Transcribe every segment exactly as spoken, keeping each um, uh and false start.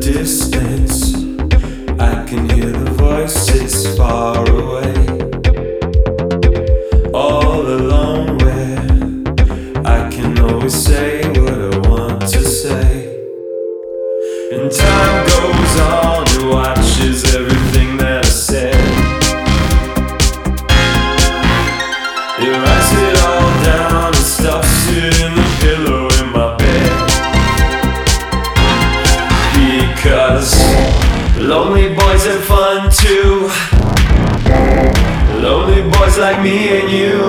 distance, I can hear the voices far away. All alone where I can always say what I want to say. And time goes on and watches everything that I said. It writes it all down and stuffs it in the pillow in my bed. Because lonely boys have fun too. Lonely boys like me and you.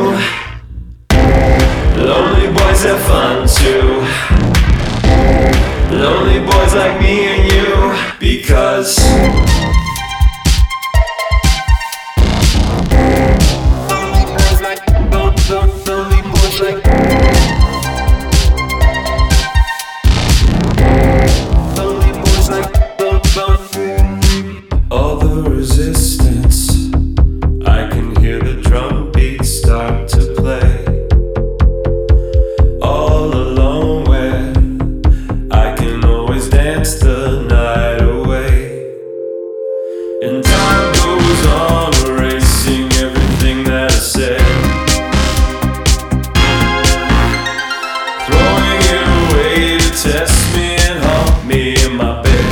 Lonely boys have fun too. Lonely boys like me and you. Because lonely boys like, lonely boys like, lonely boys like, all the resistance, I can hear the drum beat start to play. All alone where I can always dance the night away. And time goes on erasing everything that I said, throwing it away to test me and haunt me in my bed.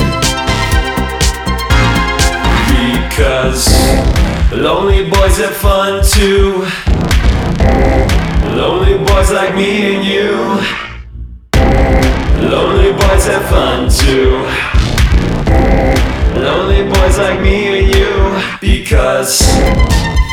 Because lonely boys have fun too. Lonely boys like me and you. Lonely boys have fun too. Lonely boys like me and you. Because